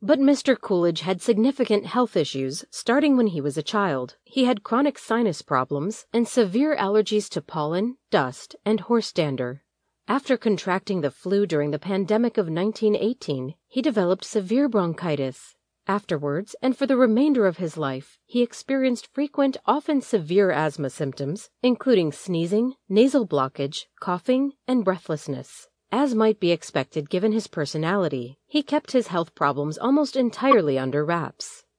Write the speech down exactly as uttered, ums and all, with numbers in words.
But Mister Coolidge had significant health issues starting when he was a child. He had chronic sinus problems and severe allergies to pollen, dust, and horse dander. After contracting the flu during the pandemic of nineteen eighteen, he developed severe bronchitis. Afterwards, and for the remainder of his life, he experienced frequent, often severe asthma symptoms, including sneezing, nasal blockage, coughing, and breathlessness. As might be expected given his personality, he kept his health problems almost entirely under wraps.